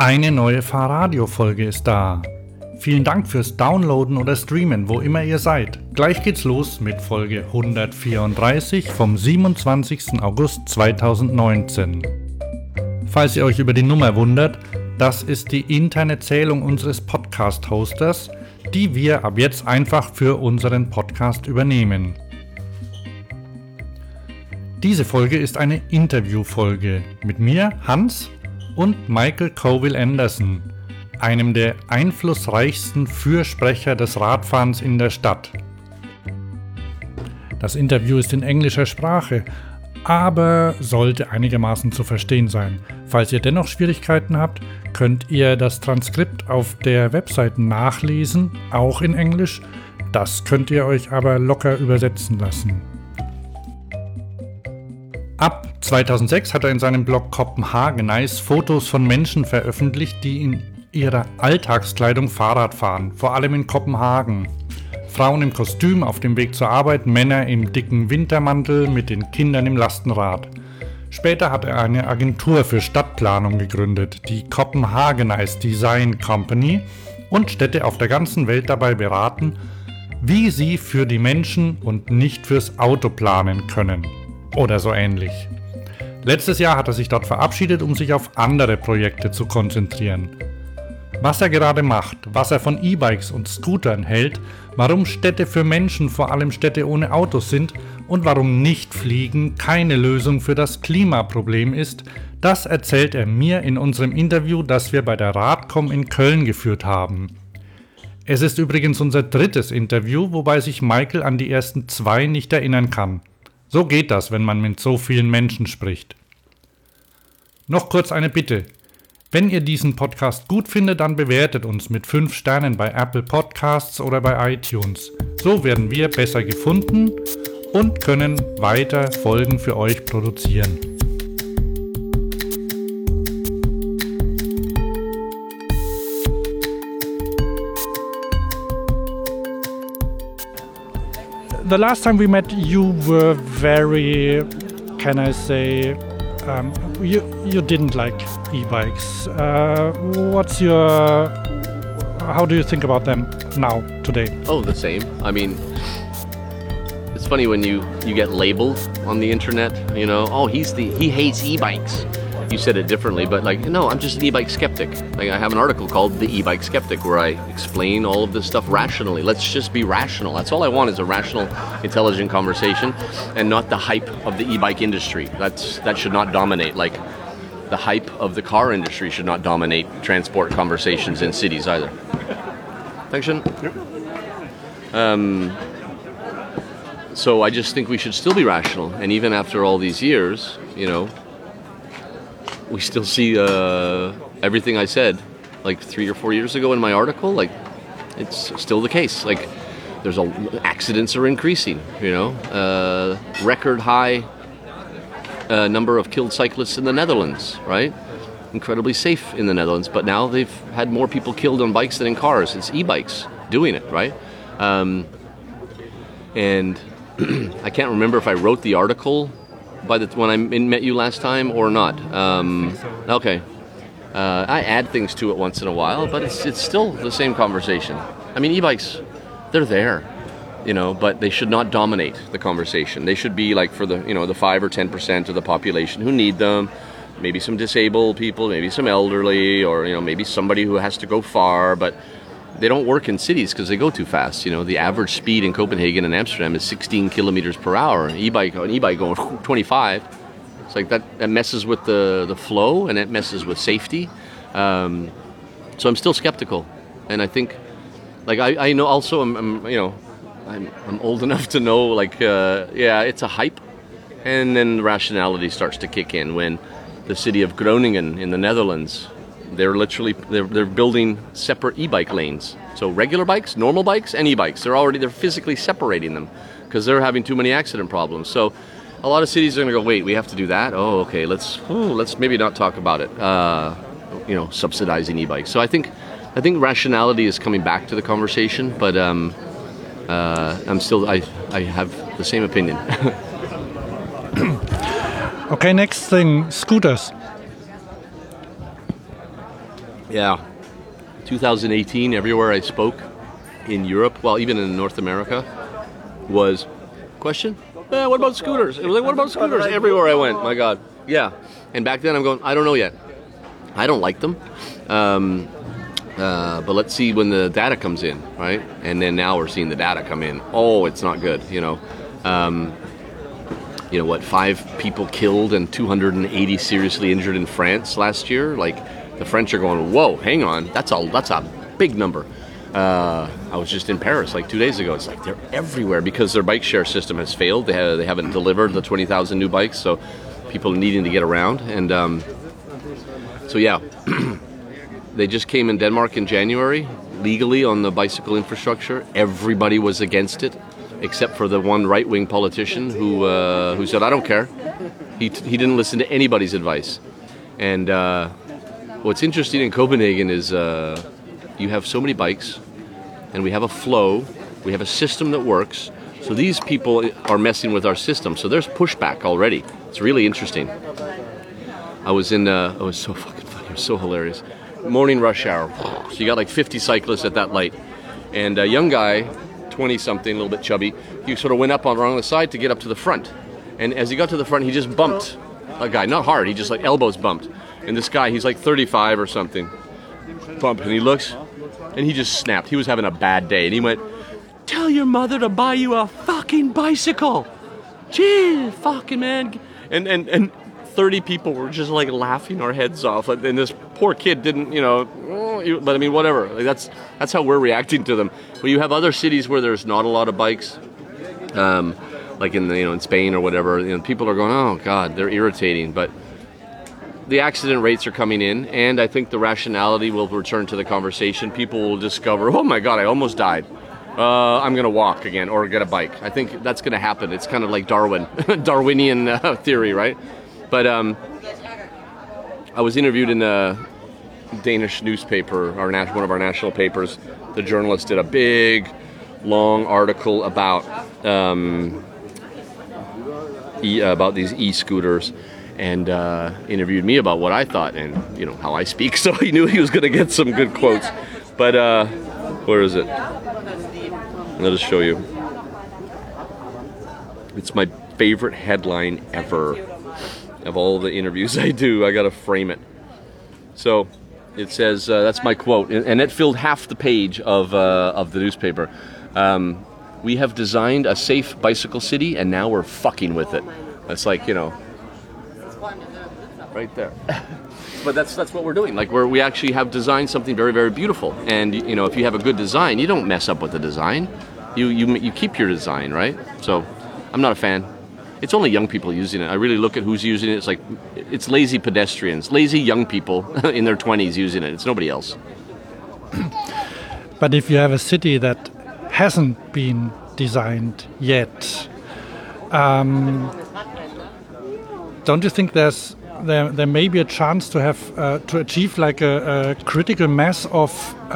Eine neue Fahrradio-Folge ist da. Vielen Dank fürs Downloaden oder Streamen, wo immer ihr seid. Gleich geht's los mit Folge 134 vom 27. August 2019. Falls ihr euch über die Nummer wundert, das ist die interne Zählung unseres Podcast-Hosters, die wir ab jetzt einfach für unseren Podcast übernehmen. Diese Folge ist eine Interviewfolge mit mir, Hans, und Michael Colville-Anderson, einem der einflussreichsten Fürsprecher des Radfahrens in der Stadt. Das Interview ist in englischer Sprache, aber sollte einigermaßen zu verstehen sein. Falls ihr dennoch Schwierigkeiten habt, könnt ihr das Transkript auf der Website nachlesen, auch in Englisch. Das könnt ihr euch aber locker übersetzen lassen. Ab 2006 hat er in seinem Blog Copenhagenize Fotos von Menschen veröffentlicht, die in ihrer Alltagskleidung Fahrrad fahren, vor allem in Kopenhagen. Frauen im Kostüm auf dem Weg zur Arbeit, Männer im dicken Wintermantel mit den Kindern im Lastenrad. Später hat er eine Agentur für Stadtplanung gegründet, die Copenhagenize Design Company, und Städte auf der ganzen Welt dabei beraten, wie sie für die Menschen und nicht fürs Auto planen können. Oder so ähnlich. Letztes Jahr hat er sich dort verabschiedet, um sich auf andere Projekte zu konzentrieren. Was er gerade macht, was er von E-Bikes und Scootern hält, warum Städte für Menschen, vor allem Städte ohne Autos sind und warum Nichtfliegen keine Lösung für das Klimaproblem ist, das erzählt er mir in unserem Interview, das wir bei der Radcom in Köln geführt haben. Es ist übrigens unser drittes Interview, wobei sich Michael an die ersten 2 nicht erinnern kann. So geht das, wenn man mit so vielen Menschen spricht. Noch kurz eine Bitte. Wenn ihr diesen Podcast gut findet, dann bewertet uns mit 5 Sternen bei Apple Podcasts oder bei iTunes. So werden wir besser gefunden und können weiter Folgen für euch produzieren. The last time we met, you were very, can I say, you didn't like e-bikes. How do you think about them now, today? Oh, the same. I mean, it's funny when you get labeled on the internet, you know, oh, he hates e-bikes. You said it differently, but like, no, I'm just an e-bike skeptic. Like, I have an article called The E-Bike Skeptic where I explain all of this stuff rationally. Let's just be rational. That's all I want is a rational, intelligent conversation and not the hype of the e-bike industry. That should not dominate. Like, the hype of the car industry should not dominate transport conversations in cities either. Thanks, Shin. So I just think we should still be rational. And even after all these years, you know, we still see everything I said like 3 or 4 years ago in my article. Like, it's still the case. Like, accidents are increasing. You know, record high number of killed cyclists in the Netherlands. Right, incredibly safe in the Netherlands. But now they've had more people killed on bikes than in cars. It's e-bikes doing it. Right, and I can't remember if I wrote the article when I met you last time or not. Okay. I add things to it once in a while, but it's still the same conversation. I mean, e-bikes, they're there, you know, but they should not dominate the conversation. They should be like for the 5 or 10% of the population who need them. Maybe some disabled people, maybe some elderly, or, you know, maybe somebody who has to go far, but they don't work in cities because they go too fast. You know, the average speed in Copenhagen and Amsterdam is 16 kilometers per hour. An e-bike going 25. It's like that messes with the flow, and it messes with safety. So I'm still skeptical, and I think, like, I know also I'm old enough to know, like, it's a hype, and then rationality starts to kick in when the city of Groningen in the Netherlands, they're building separate e-bike lanes. So regular bikes, normal bikes, and e-bikes, they're physically separating them because they're having too many accident problems. So a lot of cities are going to go, wait, we have to do that? Oh, okay, let's maybe not talk about it. Subsidizing e-bikes. So I think rationality is coming back to the conversation, but I have the same opinion. Okay, next thing, scooters. Yeah. 2018, everywhere I spoke in Europe, well, even in North America, was question? What about scooters? It was like, what about scooters? Everywhere I went, my God. Yeah. And back then I'm going, I don't know yet. I don't like them. But let's see when the data comes in, right? And then now we're seeing the data come in. Oh, it's not good, you know. 5 people killed and 280 seriously injured in France last year. Like, the French are going, whoa, hang on, that's a big number. I was just in Paris like 2 days ago. It's like they're everywhere because their bike share system has failed. They haven't delivered the 20,000 new bikes, so people needing to get around. And so yeah, they just came in Denmark in January legally on the bicycle infrastructure. Everybody was against it, except for the one right-wing politician who said, I don't care. He didn't listen to anybody's advice. And what's interesting in Copenhagen is you have so many bikes, and we have a flow, we have a system that works. So these people are messing with our system. So there's pushback already. It's really interesting. I was so fucking funny. It was so hilarious. Morning rush hour. So you got like 50 cyclists at that light. And a young guy, 20-something, a little bit chubby, he sort of went up along the side to get up to the front. And as he got to the front, he just bumped a guy. Not hard, he just like elbows bumped. And this guy, he's like 35 or something, bumped, and he looks, and he just snapped. He was having a bad day. And he went, tell your mother to buy you a fucking bicycle. Gee, fucking man. And 30 people were just like laughing our heads off, and this poor kid didn't, but I mean, whatever. Like, that's how we're reacting to them. But you have other cities where there's not a lot of bikes, like in Spain or whatever. People are going, oh God, they're irritating. But the accident rates are coming in, and I think the rationality will return to the conversation. People will discover, oh my God, I almost died. I'm going to walk again or get a bike. I think that's going to happen. It's kind of like Darwinian theory, right? But I was interviewed in a Danish newspaper, one of our national papers. The journalist did a big, long article about these e-scooters, and interviewed me about what I thought and how I speak. So he knew he was going to get some good quotes. But where is it? Let us show you. It's my favorite headline ever. Of all the interviews I do, I gotta frame it. So it says, that's my quote, and it filled half the page of the newspaper. We have designed a safe bicycle city, and now we're fucking with it. That's like, right there. But that's what we're doing. Like we actually have designed something very, very beautiful. And if you have a good design, you don't mess up with the design. You keep your design, right? So I'm not a fan. It's only young people using it. I really look at who's using it. It's like, it's lazy pedestrians, lazy young people in their 20s using it. It's nobody else. But if you have a city that hasn't been designed yet, don't you think there may be a chance to have to achieve like a critical mass of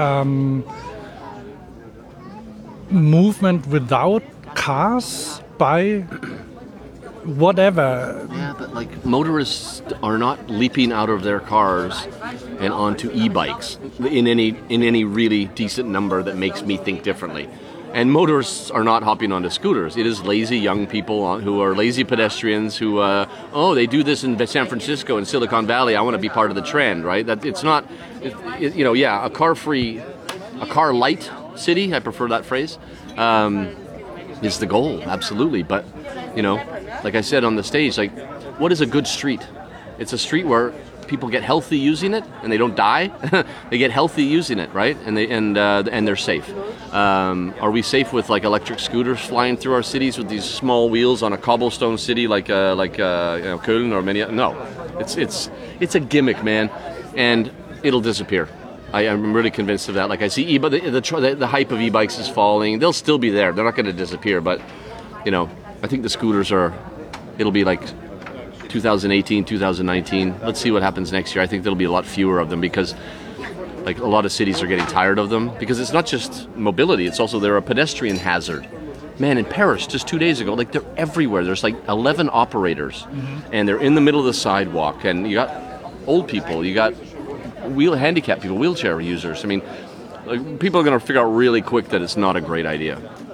movement without cars by whatever? Yeah, but like motorists are not leaping out of their cars and onto e-bikes in any really decent number that makes me think differently. And motorists are not hopping onto scooters. It is lazy young people who are lazy pedestrians who, they do this in San Francisco and Silicon Valley. I want to be part of the trend, right? That it's not, a car light city. I prefer that phrase. Is the goal, absolutely. But like I said on the stage, like, what is a good street? It's a street where people get healthy using it and they don't die. They get healthy using it, right? And they're safe. Are we safe with like electric scooters flying through our cities with these small wheels on a cobblestone city like Köln or many? No, it's a gimmick, man, and it'll disappear. I'm really convinced of that. Like, I see the hype of e-bikes is falling. They'll still be there. They're not going to disappear. But I think the scooters it'll be like 2018, 2019. Let's see what happens next year. I think there'll be a lot fewer of them because like a lot of cities are getting tired of them because it's not just mobility. It's also they're a pedestrian hazard. Man, in Paris just 2 days ago, like they're everywhere. There's like 11 operators and they're in the middle of the sidewalk, and you got old people, you got handicapped people, wheelchair users. I mean, like, people are going to figure out really quick that it's not a great idea.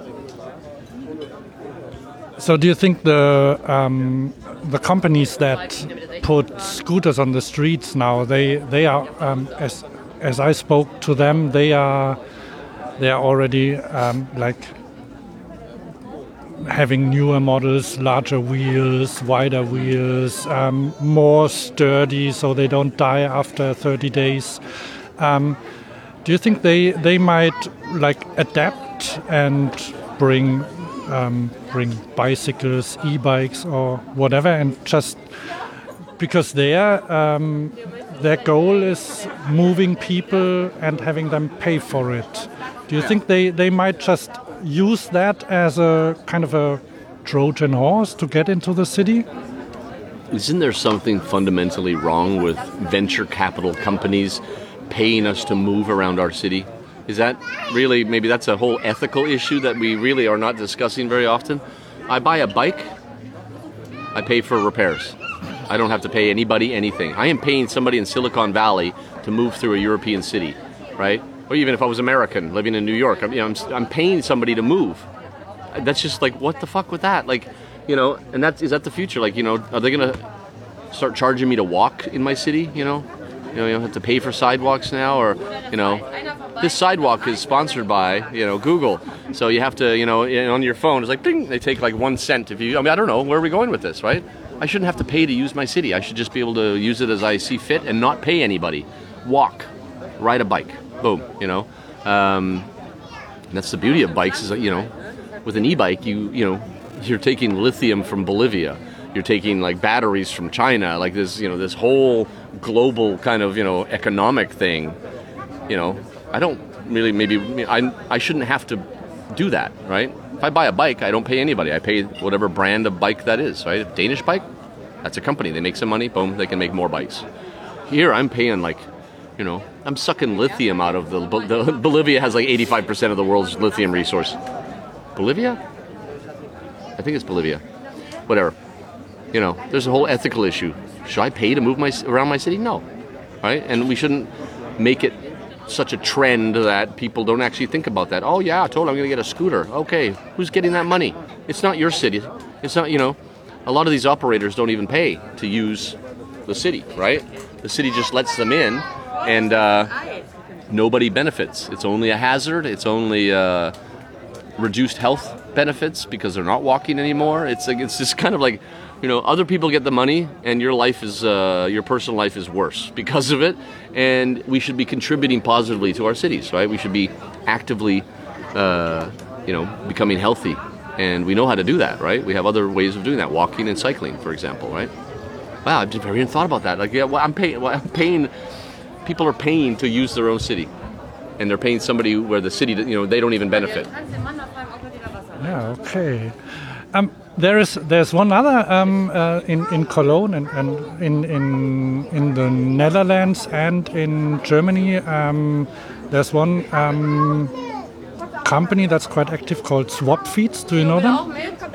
So do you think the companies that put scooters on the streets now, they are as I spoke to them, they are already like having newer models, larger wheels, wider wheels, more sturdy, so they don't die after 30 days. Do you think they might like adapt and bring bicycles, e-bikes, or whatever, and just because their goal is moving people and having them pay for it? Do you think they might just use that as a kind of a Trojan horse to get into the city? Isn't there something fundamentally wrong with venture capital companies paying us to move around our city? Is that really, maybe that's a whole ethical issue that we really are not discussing very often? I buy a bike, I pay for repairs. I don't have to pay anybody anything. I am paying somebody in Silicon Valley to move through a European city, right? Or even if I was American living in New York, I'm paying somebody to move. That's just like, what the fuck with that? Like, and is that the future? Like, are they going to start charging me to walk in my city, You don't have to pay for sidewalks now, or, this sidewalk is sponsored by, Google. So you have to, on your phone, it's like, ding, they take like 1 cent if you, I don't know, where are we going with this, right? I shouldn't have to pay to use my city. I should just be able to use it as I see fit and not pay anybody. Walk, ride a bike, boom, And that's the beauty of bikes is that, with an e-bike, you're taking lithium from Bolivia. You're taking like batteries from China, like this whole global kind of, economic thing. I don't really, I shouldn't have to do that, right? If I buy a bike, I don't pay anybody. I pay whatever brand of bike that is, right? A Danish bike, that's a company. They make some money, boom, they can make more bikes. Here, I'm paying like, I'm sucking lithium out of the Bolivia has like 85% of the world's lithium resource. Bolivia? I think it's Bolivia. Whatever. There's a whole ethical issue. Should I pay to move around my city? No, right? And we shouldn't make it such a trend that people don't actually think about that. Oh yeah, totally, I'm going to get a scooter. Okay, who's getting that money? It's not your city. It's not, a lot of these operators don't even pay to use the city, right? The city just lets them in, and nobody benefits. It's only a hazard. It's only reduced health benefits because they're not walking anymore. It's just kind of like, other people get the money, and your life is your personal life is worse because of it. And we should be contributing positively to our cities, right? We should be actively, becoming healthy, and we know how to do that, right? We have other ways of doing that, walking and cycling, for example, right? Wow, I've never even thought about that. Like, yeah, I'm paying. People are paying to use their own city, and they're paying somebody where the city, they don't even benefit. Yeah. Okay. There's one other in Cologne and in the Netherlands and in Germany. There's one company that's quite active called Swapfeeds. Do you know them?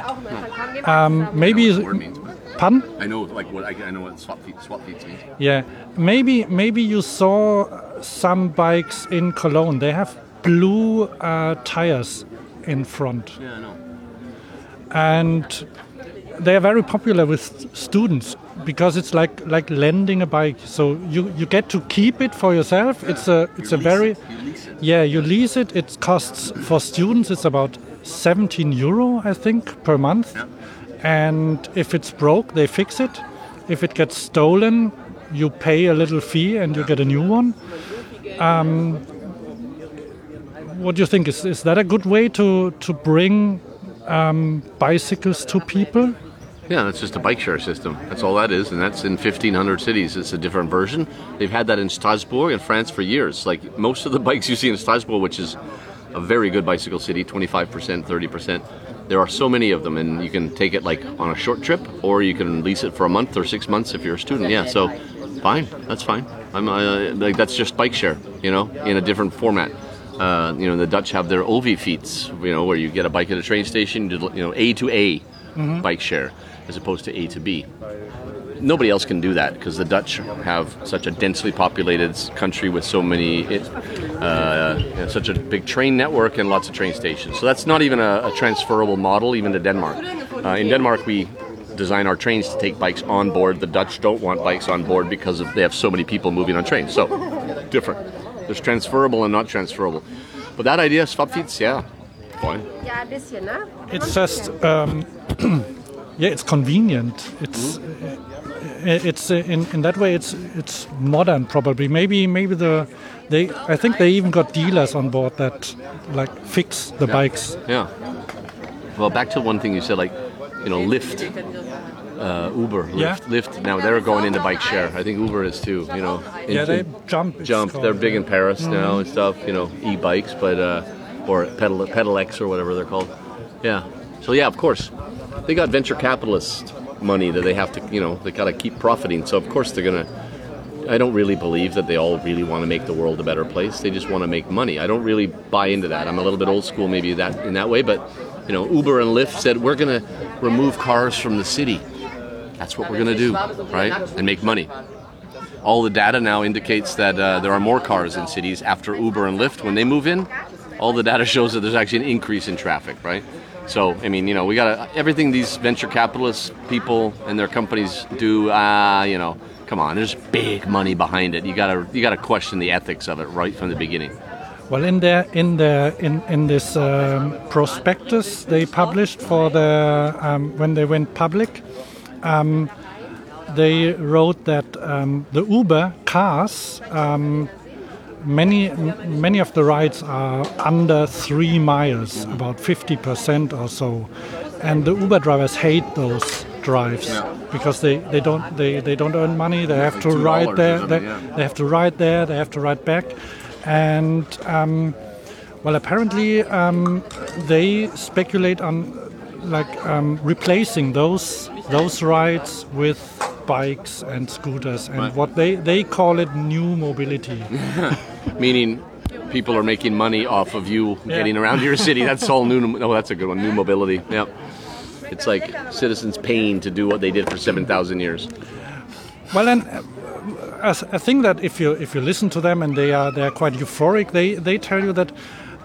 Maybe. Pardon? I know, I know what Swapfeeds means. Yeah, maybe you saw some bikes in Cologne. They have blue tires in front. Yeah, I know. And they are very popular with students because it's like lending a bike. So you get to keep it for yourself. Yeah. It's a very yeah, you lease it. It costs for students it's about 17 euro I think per month. Yeah. And if it's broke, they fix it. If it gets stolen, you pay a little fee and you get a new one. What do you think? Is that a good way to bring bicycles to people? Yeah, it's just a bike share system. That's all that is, and that's in 1,500 cities. It's a different version. They've had that in Strasbourg in France for years. Like most of the bikes you see in Strasbourg, which is a very good bicycle city, 25%, 30%. There are so many of them, and you can take it like on a short trip, or you can lease it for a month or 6 months if you're a student. Yeah, so fine, that's fine. like that's just bike share, in a different format. The Dutch have their OV-fiets, where you get a bike at a train station, A to A bike share, as opposed to A to B. nobody else can do that because the Dutch have such a densely populated country with so many, such a big train network and lots of train stations. So that's not even a transferable model even to Denmark. In Denmark, we design our trains to take bikes on board. The Dutch don't want bikes on board because they have so many people moving on trains. So different. There's transferable and not transferable. But that idea, swapfiets, yeah, fine. It's just, it's convenient. It's in that way it's modern probably. Maybe I think they even got dealers on board that like fix the bikes. Yeah. Well, back to one thing you said, like, Lyft, Uber, Lyft. Now they're going into bike share. I think Uber is too. They jump. They're big in Paris now and stuff. E-bikes, but or Pedal X or whatever they're called. Yeah. So yeah, of course, they got venture capitalist money that they have to. They got to keep profiting. So of course they're gonna. I don't really believe that they all really want to make the world a better place. They just want to make money. I don't really buy into that. I'm a little bit old school maybe in that way, but Uber and Lyft said we're going to remove cars from the city. That's what we're going to do, right? And make money. All the data now indicates that there are more cars in cities after Uber and Lyft. When they move in, all the data shows that there's actually an increase in traffic, right? So, I mean, we got everything these venture capitalist people and their companies do, come on, there's big money behind it. You gotta question the ethics of it right from the beginning. Well, in this prospectus they published for the when they went public, they wrote that the Uber cars, many of the rides are under 3 miles, about 50% or so, and the Uber drivers hate those drives because they don't earn money. They have to ride there. They have to ride there. They have to ride back. And apparently they speculate on replacing those rides with bikes and scooters and what they call it new mobility. Meaning people are making money off of you getting around your city. That's all new. Oh, that's a good one. New mobility. Yep. It's like citizens paying to do what they did for 7,000 years. Well, and I think that if you listen to them and they are quite euphoric, they tell you that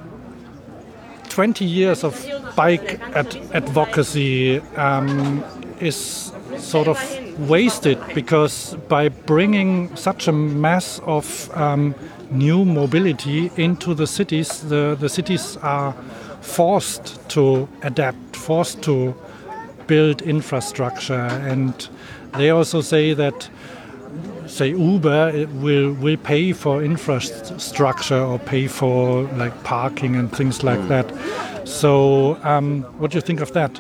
20 years of bike advocacy is sort of wasted because by bringing such a mass of new mobility into the cities, the cities are forced to adapt, forced to build infrastructure, and they also say that Uber will pay for infrastructure or pay for like parking and things like that. So what do you think of that?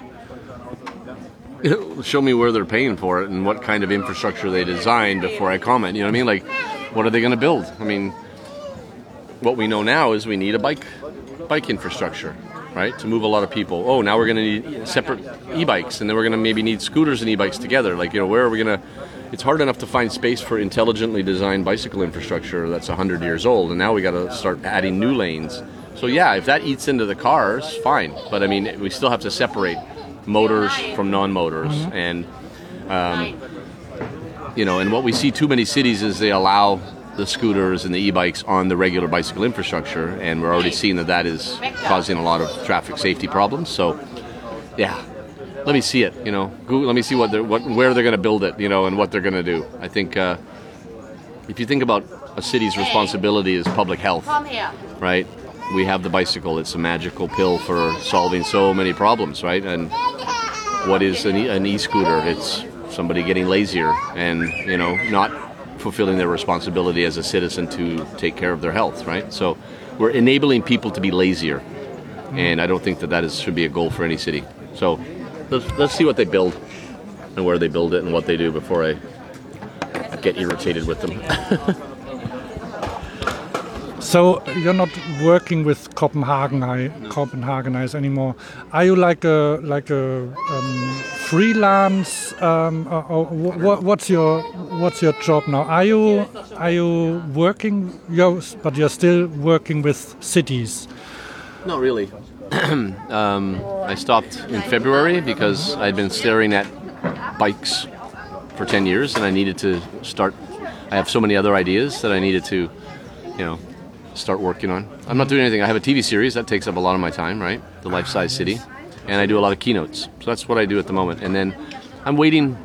Show me where they're paying for it and what kind of infrastructure they design before I comment. You know what I mean? Like, what are they going to build? I mean, what we know now is we need a bike infrastructure, right, to move a lot of people. Oh, now we're going to need separate e-bikes, and then we're going to maybe need scooters and e-bikes together. Like, where are we going to... It's hard enough to find space for intelligently designed bicycle infrastructure that's 100 years old, and now we got to start adding new lanes. So yeah, if that eats into the cars, fine. But I mean, we still have to separate motors from non-motors, and and what we see too many cities is they allow the scooters and the e-bikes on the regular bicycle infrastructure, and we're already seeing that is causing a lot of traffic safety problems. So yeah. Let me see it, Google, let me see where they're going to build it, and what they're going to do. I think if you think about a city's responsibility as public health, right? We have the bicycle. It's a magical pill for solving so many problems, right? And what is an e-scooter? It's somebody getting lazier and, not fulfilling their responsibility as a citizen to take care of their health, right? So we're enabling people to be lazier. And I don't think that should be a goal for any city. So let's see what they build and where they build it and what they do before I get irritated with them. So you're not working with Copenhagenize anymore. Are you like a freelance? Or what's your job now? Are you working? But you're still working with cities. Not really. I stopped in February because I'd been staring at bikes for 10 years, and I needed to start. I have so many other ideas that I needed to, start working on. I'm not doing anything. I have a TV series that takes up a lot of my time, right? The Life Size City, and I do a lot of keynotes. So that's what I do at the moment. And then I'm waiting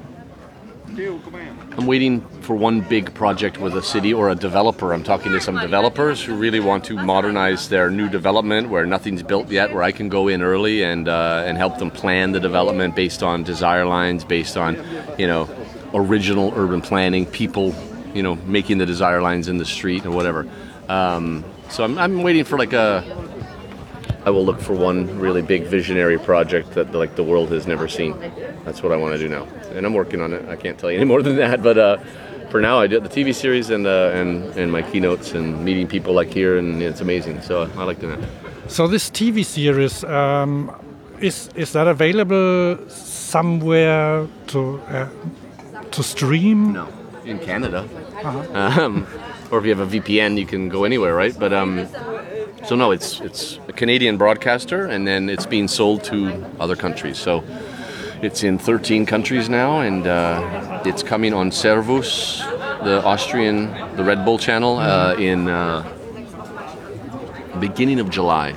for one big project with a city or a developer. I'm talking to some developers who really want to modernize their new development where nothing's built yet, where I can go in early and help them plan the development based on desire lines, based on, original urban planning, people, making the desire lines in the street or whatever. So I'm waiting for I will look for one really big visionary project that the world has never seen. That's what I want to do now, and I'm working on it. I can't tell you any more than that, but for now I did the TV series and my keynotes and meeting people like here, and it's amazing. So I like doing that. So this TV series, is that available somewhere to stream? No, in Canada. Or if you have a VPN, you can go anywhere, right? But so no, it's a Canadian broadcaster, and then it's being sold to other countries. So it's in 13 countries now, and it's coming on Servus, the Red Bull channel, in beginning of July.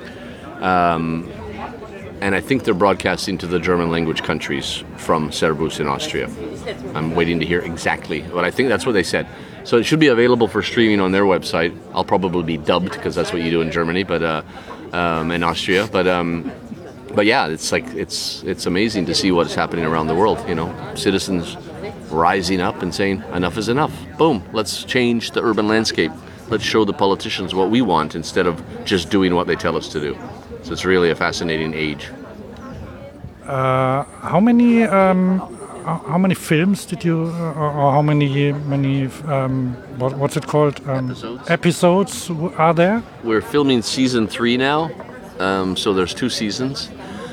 And I think they're broadcasting to the German language countries from Servus in Austria. I'm waiting to hear exactly, but I think that's what they said. So it should be available for streaming on their website. I'll probably be dubbed because that's what you do in Germany, but in Austria. But yeah, it's amazing to see what's happening around the world. Citizens rising up and saying enough is enough. Boom, let's change the urban landscape. Let's show the politicians what we want instead of just doing what they tell us to do. So it's really a fascinating age. How many films did you, or how many what's it called? Episodes are there? We're filming season 3 now, so there's 2 seasons,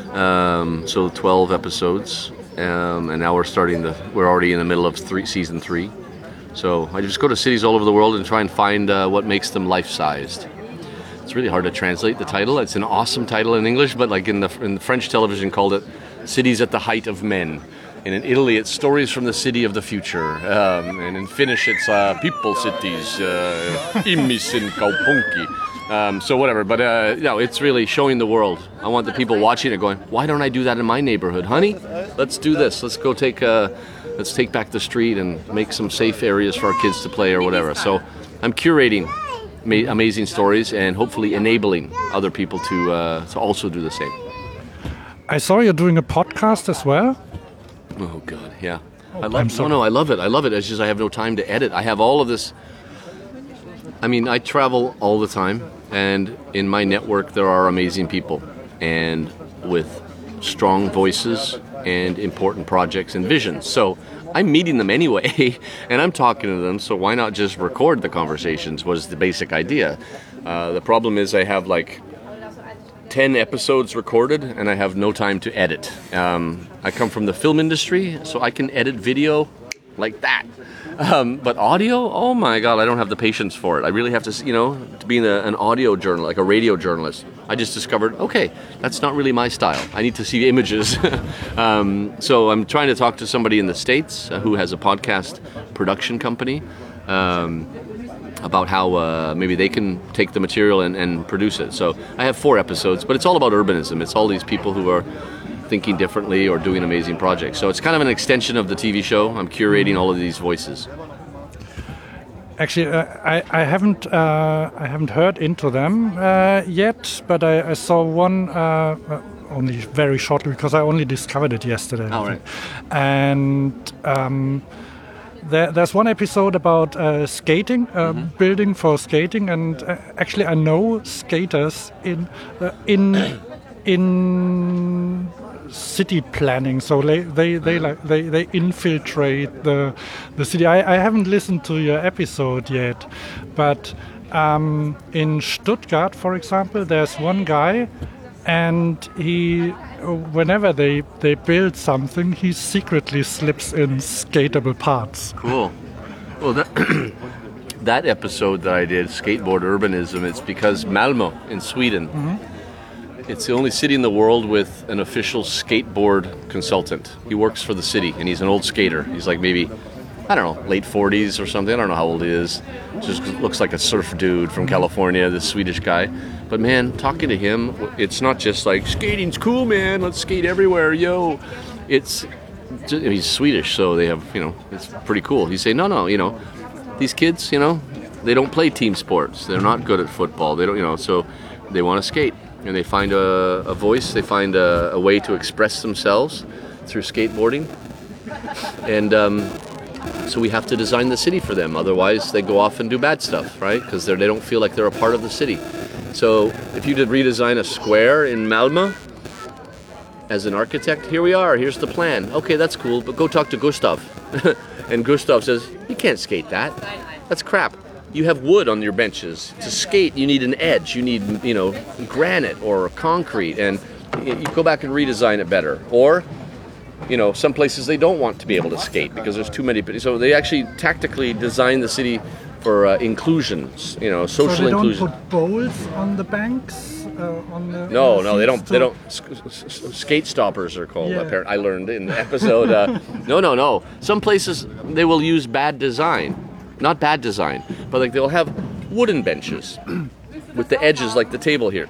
so 12 episodes, and now we're already in the middle of season 3. So I just go to cities all over the world and try and find what makes them life-sized. It's really hard to translate the title. It's an awesome title in English, but in the French television called it Cities at the Height of Men. And in Italy, it's Stories from the City of the Future. And in Finnish, it's People Cities, Ihmisen kaupunki. So whatever, but it's really showing the world. I want the people watching it going, why don't I do that in my neighborhood? Honey, let's do this. Let's go let's take back the street and make some safe areas for our kids to play or whatever. So I'm curating amazing stories and hopefully enabling other people to also do the same. I saw you're doing a podcast as well. Oh God, yeah. I love it. I love it. It's just I have no time to edit. I have all of this. I mean, I travel all the time, and in my network there are amazing people, and with strong voices and important projects and visions. So I'm meeting them anyway, and I'm talking to them. So why not just record the conversations? Was the basic idea. The problem is I have 10 episodes recorded, and I have no time to edit. I come from the film industry, so I can edit video like that. But audio, oh my God, I don't have the patience for it. I really have to, to be an audio journalist, like a radio journalist. I just discovered, okay, that's not really my style. I need to see images. So I'm trying to talk to somebody in the States who has a podcast production company. About how maybe they can take the material and produce it. So I have 4 episodes, but it's all about urbanism. It's all these people who are thinking differently or doing amazing projects. So it's kind of an extension of the TV show. I'm curating all of these voices. Actually, I haven't heard into them yet, but I saw one only very shortly because I only discovered it yesterday. Oh, right. And there's one episode about skating, building for skating, and actually I know skaters in city planning, so they infiltrate the city. I haven't listened to your episode yet, but in Stuttgart, for example, there's one guy, and whenever they build something, he secretly slips in skatable parts. Cool. Well, that episode that I did, Skateboard Urbanism, it's because Malmö in Sweden It's the only city in the world with an official skateboard consultant. He works for the city, and he's an old skater. He's like maybe, I don't know, late 40s or something. I don't know how old he is. Just looks like a surf dude from California, this Swedish guy. But man, talking to him, it's not just like, skating's cool, man. Let's skate everywhere, yo. He's Swedish, so they have, it's pretty cool. He's saying, no, these kids, they don't play team sports. They're not good at football. They don't, so they want to skate. And they find a voice, they find a way to express themselves through skateboarding. And so we have to design the city for them. Otherwise, they go off and do bad stuff, right? Because they don't feel like they're a part of the city. So if you did redesign a square in Malmö, as an architect, here we are, here's the plan. Okay, that's cool, but go talk to Gustav. And Gustav says, you can't skate that. That's crap. You have wood on your benches. To skate, you need an edge. You need, granite or concrete. And you go back and redesign it better. Or, some places they don't want to be able to skate because there's too many. So they actually tactically design the city for inclusion, social so they inclusion. Don't put bowls on the banks? No, they don't. They don't. Skate stoppers are called. Yeah. Apparently, I learned in the episode. No. Some places they will use bad design, not bad design, but like they'll have wooden benches with the edges like the table here,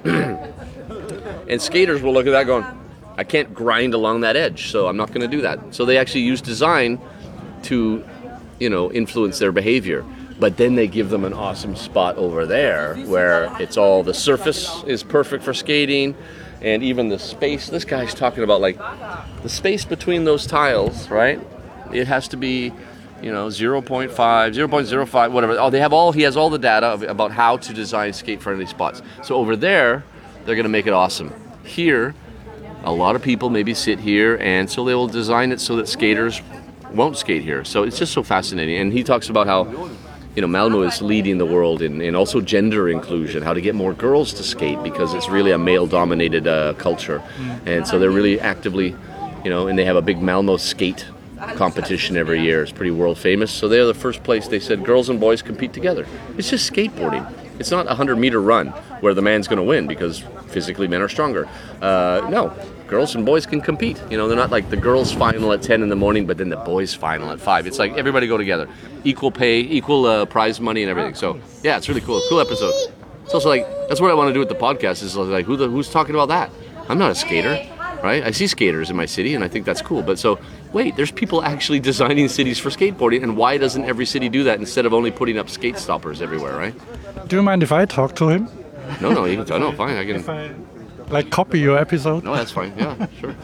and skaters will look at that going, I can't grind along that edge, so I'm not going to do that. So they actually use design to, influence their behavior. But then they give them an awesome spot over there where it's all, the surface is perfect for skating, and even the space. This guy's talking about like the space between those tiles, right? It has to be, 0.5, 0.05, whatever. He has all the data about how to design skate-friendly spots. So over there, they're going to make it awesome. Here, a lot of people maybe sit here, and so they will design it so that skaters won't skate here. So it's just so fascinating. And he talks about how Malmö is leading the world in also gender inclusion, how to get more girls to skate because it's really a male-dominated culture. And so they're really actively, and they have a big Malmö skate competition every year. It's pretty world famous. So they're the first place they said girls and boys compete together. It's just skateboarding. It's not a 100-meter run where the man's going to win because physically men are stronger. No, girls and boys can compete. They're not like the girls' final at 10 in the morning, but then the boys' final at 5. It's like everybody go together. Equal pay, equal prize money and everything. So, yeah, it's really cool. Cool episode. It's also like, that's what I want to do with the podcast is like, who's talking about that? I'm not a skater, right? I see skaters in my city, and I think that's cool. But so, wait, there's people actually designing cities for skateboarding, and why doesn't every city do that instead of only putting up skate stoppers everywhere, right? Do you mind if I talk to him? No, you can talk. No, fine. I can. If I copy your episode? No, that's fine. Yeah, sure.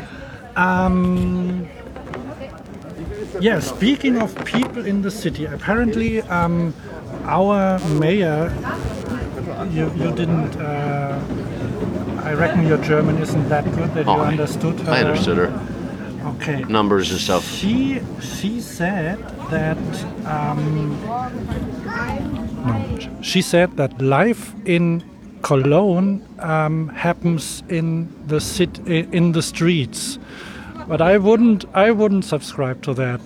Yeah, speaking of people in the city, apparently our mayor, you didn't, I reckon your German isn't that good that you understood her. I understood her. Okay. Numbers and stuff. She said that, she said that life in Cologne happens in the streets. But I wouldn't subscribe to that.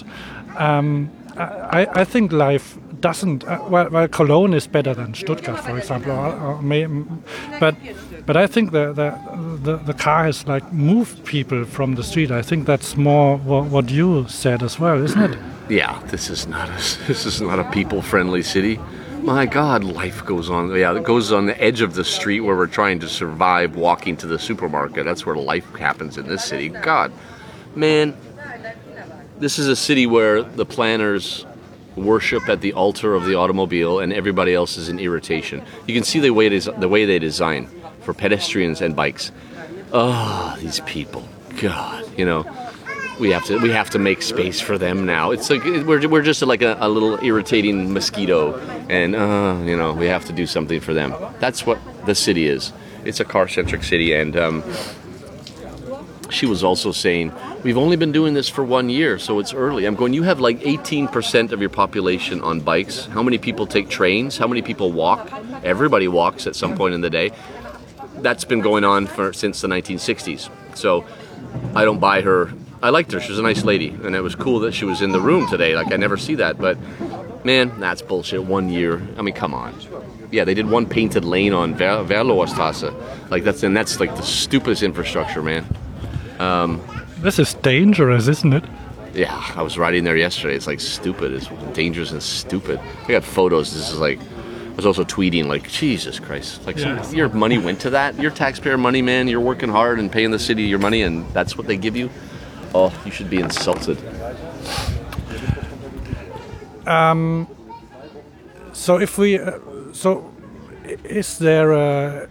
I think life doesn't. Well, Cologne is better than Stuttgart, for example. But I think the car has like moved people from the street. I think that's more what you said as well, isn't it? Yeah, this is not a people-friendly city. My God, life goes on. Yeah, it goes on the edge of the street where we're trying to survive walking to the supermarket. That's where life happens in this city. God. Man, this is a city where the planners worship at the altar of the automobile and everybody else is in irritation. You can see the way they design for pedestrians and bikes. Oh, these people. God, we have to make space for them now. It's like we're just like a little irritating mosquito, and we have to do something for them. That's what the city is. It's a car-centric city, and she was also saying, we've only been doing this for 1 year, so it's early. I'm going, you have like 18% of your population on bikes. How many people take trains? How many people walk? Everybody walks at some point in the day. That's been going on since the 1960s. So I don't buy her. I liked her. She was a nice lady, and it was cool that she was in the room today. Like, I never see that, but man, that's bullshit. 1 year. I mean, come on. Yeah, they did one painted lane on Verloerstrasse. Like that's like the stupidest infrastructure, man. This is dangerous, isn't it? Yeah, I was riding there yesterday. It's like stupid. It's dangerous and stupid. I got photos. This is like, I was also tweeting like, Jesus Christ. Like your money went to that? Your taxpayer money, man. You're working hard and paying the city your money and that's what they give you? Oh, you should be insulted. So if we, is there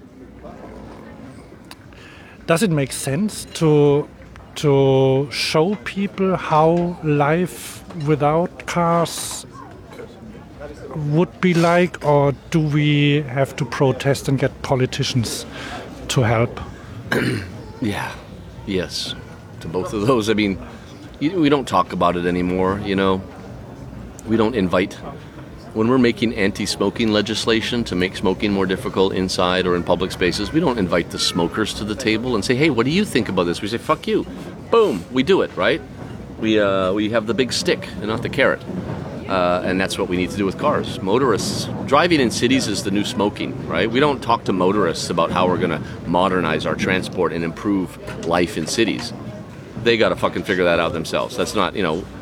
does it make sense to show people how life without cars would be like, or do we have to protest and get politicians to help? Yeah, yes, to both of those. I mean, we don't talk about it anymore, you know. We don't invite, when we're making anti-smoking legislation to make smoking more difficult inside or in public spaces, we don't invite the smokers to the table and say, hey, what do you think about this? We say, fuck you. Boom, we do it, right? We have the big stick and not the carrot. And that's what we need to do with cars. Motorists, driving in cities is the new smoking, right? We don't talk to motorists about how we're going to modernize our transport and improve life in cities. They got to fucking figure that out themselves. That's not, you know,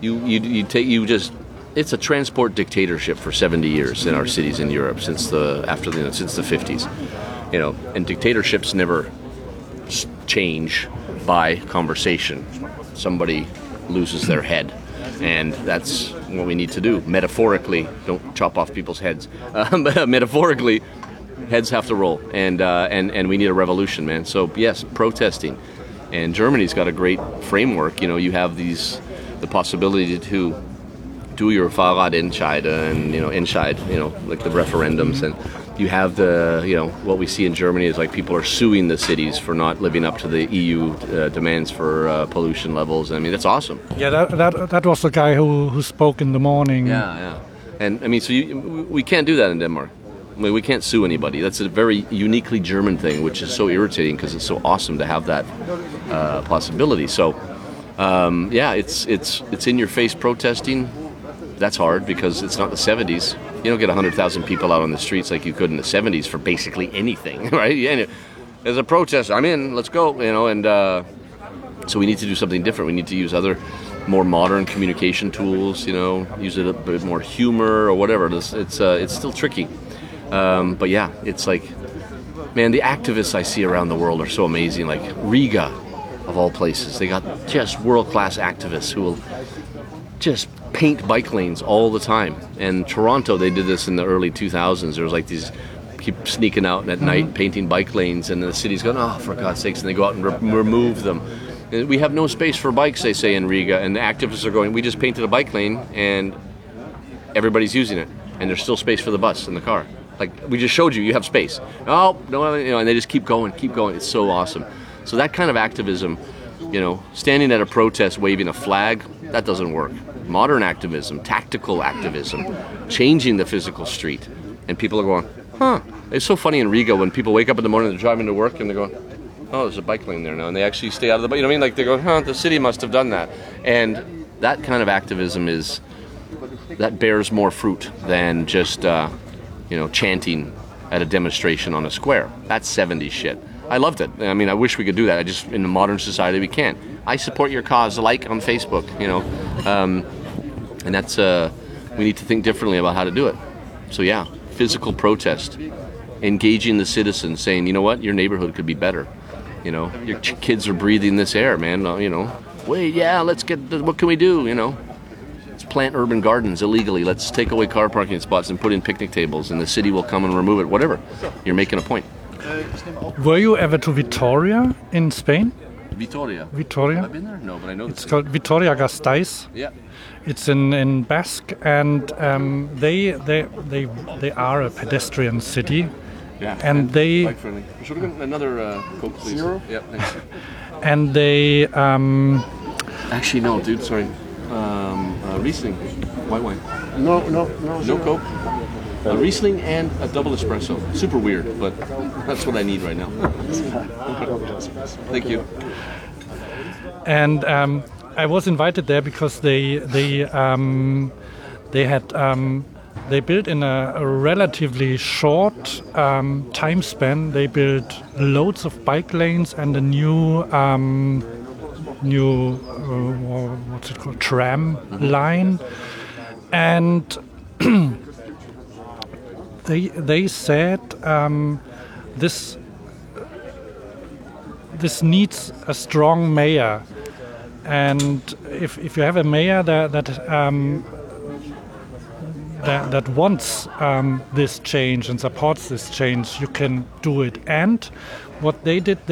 it's a transport dictatorship for 70 years in our cities in Europe since the 50s, you know, and dictatorships never change by conversation. Somebody loses their head, and that's what we need to do. Metaphorically, don't chop off people's heads. Metaphorically, heads have to roll, and we need a revolution, man. So yes, protesting, and Germany's got a great framework. You know, you have the possibility to do your Fahrradentscheid and, you know, Entscheid, you know, like the referendums, and you have what we see in Germany is like people are suing the cities for not living up to the EU demands for pollution levels. I mean, that's awesome. Yeah, that was the guy who spoke in the morning. Yeah. And I mean, so we can't do that in Denmark. I mean, we can't sue anybody. That's a very uniquely German thing, which is so irritating because it's so awesome to have that possibility. So, it's in your face protesting. That's hard because it's not the 70s. You don't get 100,000 people out on the streets like you could in the 70s for basically anything, right? Yeah, there's a protest. I'm in. Let's go. You know, and so we need to do something different. We need to use other, more modern communication tools. You know, use a bit more humor or whatever. It's still tricky, but yeah, it's like, man, the activists I see around the world are so amazing. Like Riga, of all places, they got just world-class activists who will just paint bike lanes all the time. And Toronto, they did this in the early 2000s. There was like these, keep sneaking out at night, painting bike lanes, and the city's going, oh, for God's sakes, and they go out and remove them. And we have no space for bikes, they say in Riga, and the activists are going, we just painted a bike lane, and everybody's using it, and there's still space for the bus and the car. Like, we just showed you have space. Oh, no, you know, and they just keep going. It's so awesome. So that kind of activism, you know, standing at a protest waving a flag, that doesn't work. Modern activism, tactical activism, changing the physical street. And people are going, huh. It's so funny in Riga when people wake up in the morning, they're driving to work, and they're going, oh, there's a bike lane there now. And they actually stay out of the bike. You know what I mean? Like, they go, huh, the city must have done that. And that kind of activism that bears more fruit than just, chanting at a demonstration on a square. That's 70s shit. I loved it. I mean, I wish we could do that. In the modern society, we can't. I support your cause, like on Facebook, you know. And that's, we need to think differently about how to do it. So yeah, physical protest, engaging the citizens, saying, you know what, your neighborhood could be better. You know, your kids are breathing this air, man. You know, wait, yeah, let's what can we do, you know? Let's plant urban gardens illegally. Let's take away car parking spots and put in picnic tables, and the city will come and remove it, whatever. You're making a point. Were you ever to Vitoria in Spain? Vitoria. Vitoria? I've been there? No, but I know it's called Vitoria-Gasteiz. Yeah. It's in Basque, and they are a pedestrian city. Yeah. And they. Bike friendly. Should we get another Coke, please? Zero? Yeah, thanks. And they. Actually, no, dude. Sorry. Riesling, white wine. No. No Coke. A Riesling and a double espresso. Super weird, but that's what I need right now. Thank you. And I was invited there because they had they built in a relatively short time span. They built loads of bike lanes and a new what's it called, tram line, and they said this needs a strong mayor, and if you have a mayor that wants this change and supports this change, you can do it. And what they did,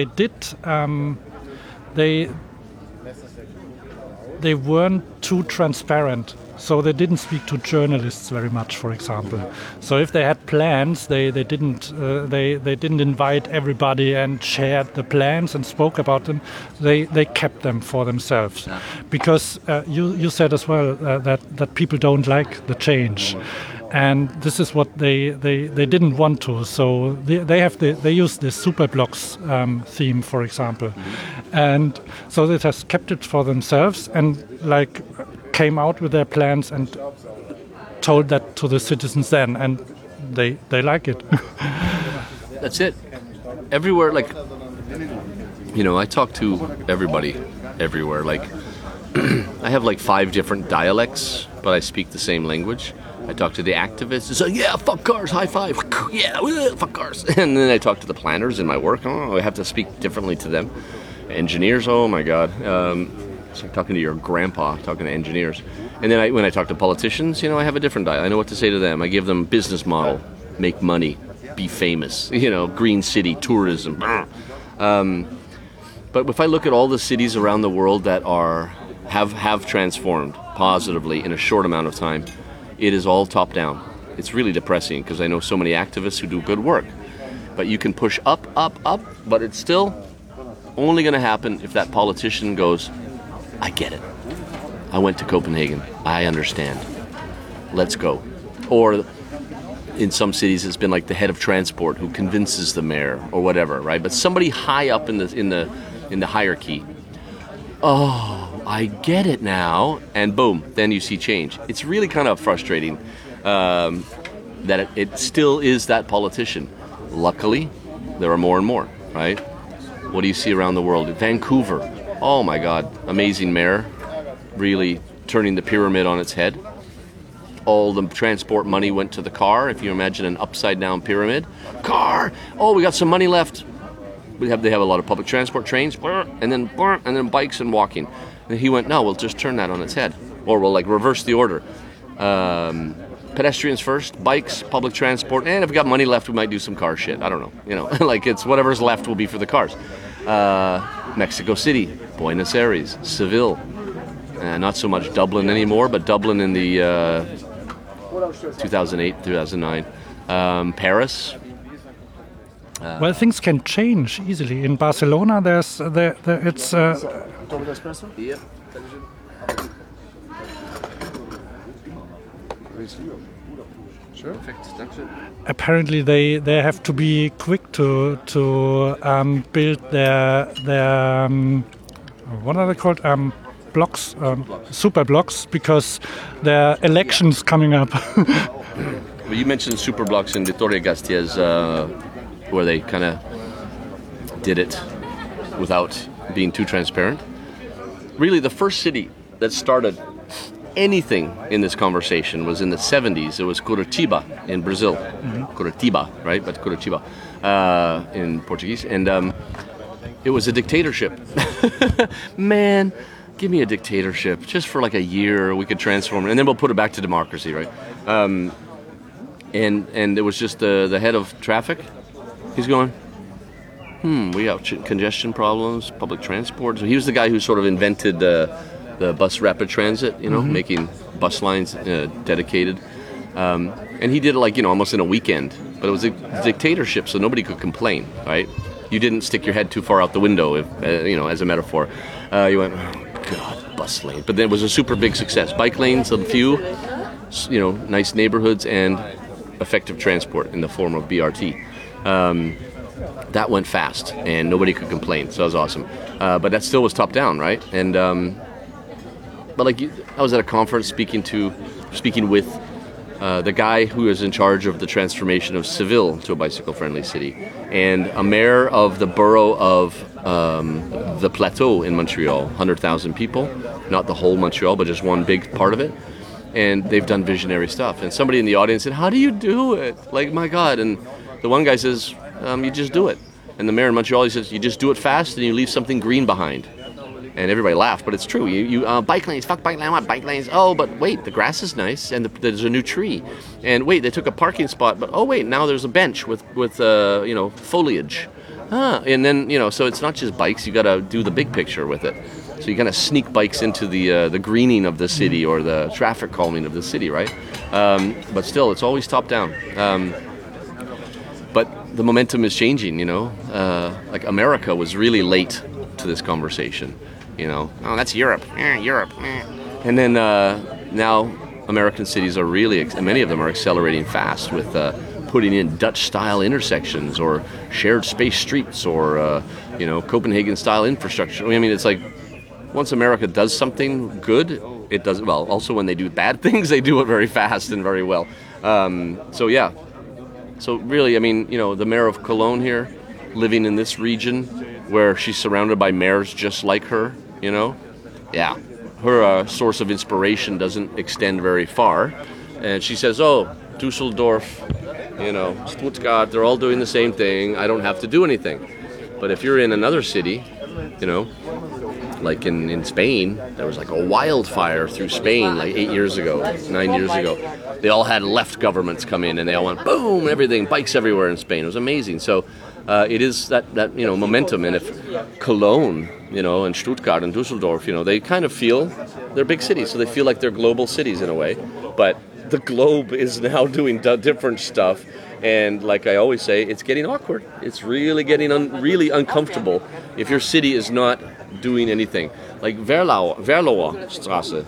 they weren't too transparent. So they didn't speak to journalists very much, for example. So if they had plans, they didn't invite everybody and shared the plans and spoke about them. They kept them for themselves, because you said as well that people don't like the change, and this is what they didn't want to. So they use the Superblocks theme, for example, and so they just kept it for themselves and came out with their plans and told that to the citizens then, and they like it. That's it. Everywhere, I talk to everybody everywhere. I have 5 different dialects, but I speak the same language. I talk to the activists. It's yeah, fuck cars, high five. Yeah, fuck cars. And then I talk to the planners in my work. I have to speak differently to them. Engineers, oh my God. It's like talking to your grandpa, talking to engineers. And then when I talk to politicians, I have a different dialect. I know what to say to them. I give them business model, make money, be famous, green city, tourism. But if I look at all the cities around the world that have transformed positively in a short amount of time, it is all top down. It's really depressing because I know so many activists who do good work. But you can push up, but it's still only going to happen if that politician goes, I get it. I went to Copenhagen. I understand. Let's go. Or in some cities, it's been the head of transport who convinces the mayor or whatever, right? But somebody high up in the hierarchy. Oh, I get it now, and boom, then you see change. It's really kind of frustrating that it still is that politician. Luckily, there are more and more, right? What do you see around the world? Vancouver. Oh my God, amazing mayor, really turning the pyramid on its head. All the transport money went to the car. If you imagine an upside down pyramid, car. Oh, we got some money left. They have a lot of public transport, trains, and then bikes and walking. And he went, no, we'll just turn that on its head, or we'll reverse the order. Pedestrians first, bikes, public transport, and if we got money left, we might do some car shit. I don't know. It's whatever's left will be for the cars. Mexico City, Buenos Aires, Seville, not so much Dublin anymore, but Dublin in the 2008, 2009, Paris. Well, things can change easily. In Barcelona, it's. Yeah. Apparently, they have to be quick to build their what are they called, blocks, super blocks, because there are elections coming up. Well, you mentioned super blocks in Vitoria-Gasteiz, where they kind of did it without being too transparent. Really, the first city that started anything in this conversation was in the 70s. It was Curitiba in Brazil. Curitiba, right? But Curitiba in Portuguese. And it was a dictatorship. Man, give me a dictatorship. Just for a year, we could transform it. And then we'll put it back to democracy, right? And it was just the head of traffic. He's going, we have congestion problems, public transport. So he was the guy who sort of invented the bus rapid transit, making bus lines dedicated. And he did it almost in a weekend. But it was a dictatorship, so nobody could complain, right? You didn't stick your head too far out the window, as a metaphor. You went, oh, God, bus lane. But then it was a super big success. Bike lanes, a few, nice neighborhoods, and effective transport in the form of BRT. That went fast, and nobody could complain, so that was awesome. But that still was top down, right? And I was at a conference speaking with the guy who is in charge of the transformation of Seville to a bicycle-friendly city, and a mayor of the borough of the Plateau in Montreal, 100,000 people, not the whole Montreal, but just one big part of it. And they've done visionary stuff. And somebody in the audience said, "How do you do it? Like, my God!" And the one guy says, "You just do it." And the mayor in Montreal, he says, "You just do it fast, and you leave something green behind." And everybody laughed, but it's true. You bike lanes, fuck bike lane, I want bike lanes. Oh, but wait, the grass is nice, and there's a new tree. And wait, they took a parking spot, but oh wait, now there's a bench with foliage. And then so it's not just bikes. You got to do the big picture with it. So you kind of sneak bikes into the greening of the city or the traffic calming of the city, right? But still, it's always top down. But the momentum is changing. Like America was really late to this conversation. Oh, that's Europe. Europe. And then now American cities are really, many of them are accelerating fast with putting in Dutch-style intersections or shared space streets or, Copenhagen-style infrastructure. I mean, it's like once America does something good, it does well. Also, when they do bad things, they do it very fast and very well. So really, I mean, the mayor of Cologne here, living in this region where she's surrounded by mayors just like her, her source of inspiration doesn't extend very far. And she says, oh, Dusseldorf, Stuttgart, they're all doing the same thing. I don't have to do anything. But if you're in another city, like in Spain, there was like a wildfire through Spain like 9 years ago. They all had left governments come in and they all went boom, everything, bikes everywhere in Spain. It was amazing. So it is that momentum. And if Cologne, and Stuttgart and Dusseldorf, they kind of feel they're big cities, so they feel like they're global cities in a way. But the globe is now doing different stuff. And like I always say, it's getting awkward. It's really getting really uncomfortable if your city is not doing anything. Like Venloer Straße.